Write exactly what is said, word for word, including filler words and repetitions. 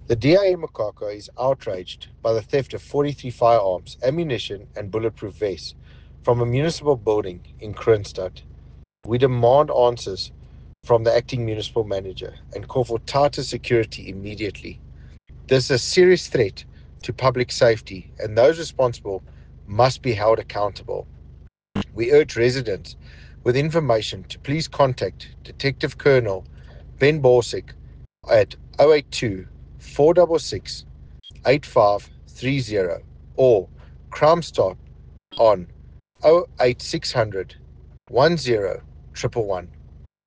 The D I A Mokaka is outraged by the theft of forty-three firearms, ammunition, and bulletproof vests from a municipal building in Kroonstad. We demand answers from the acting municipal manager and call for tighter security immediately. This is a serious threat to public safety, and those responsible must be held accountable. We urge residents with information to please contact Detective Colonel Ben Borsig at zero eight two, four six six, eight five three zero or Crime Stop on zero eight six hundred, one zero one one one.